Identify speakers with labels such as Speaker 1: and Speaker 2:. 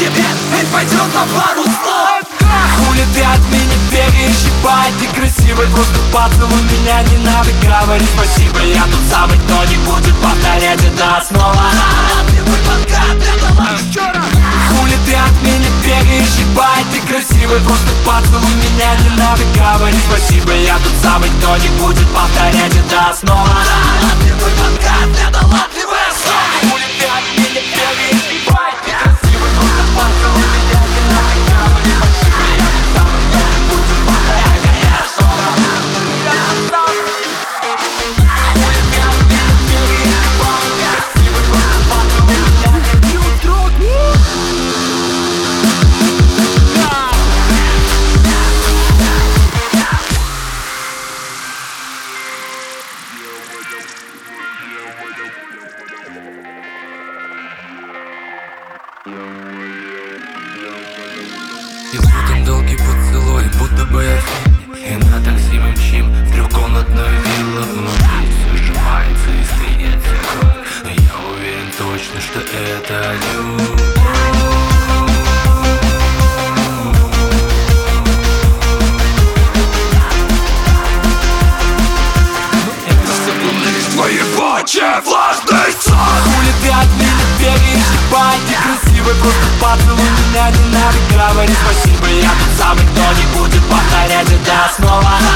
Speaker 1: тебе, эй, пойдет на пару слов.
Speaker 2: Хули ты от меня бегаешь, ебать, ты красивый. Просто поцелуй меня, не надо говорить спасибо. Я тот самый, кто не будет повторять это снова.
Speaker 1: Первый подкат, это лайк.
Speaker 2: Хули ты от меня бегаешь, ебать, ты красивый. Просто поцелуй меня, не надо говорить спасибо. Я тот самый, кто не будет повторять это снова.
Speaker 1: Первый подкат, это латвия снова.
Speaker 2: Хули ты от меня бегаешь, ебать, ты красивый. Просто поцелуй меня, не надо говорить спасибо. Я тот самый, кто не будет повторять это снова. Хули ты от меня бегаешь, ебать, ты красивый. Просто поцелуй меня, не
Speaker 3: И вот он долгий поцелуй, будто бы я в фильме. И на такси мы мчим в трехкомнатную виллу. Внутри все сжимается и стынется кровь. Но я уверен точно, что это любовь.
Speaker 1: Твои ебучие влажный сон.
Speaker 2: Хули ты от меня бегаешь, ебать, ты красивый. Просто поцелуй меня, не надо говорить спасибо. Я тот самый, кто не будет повторять это снова.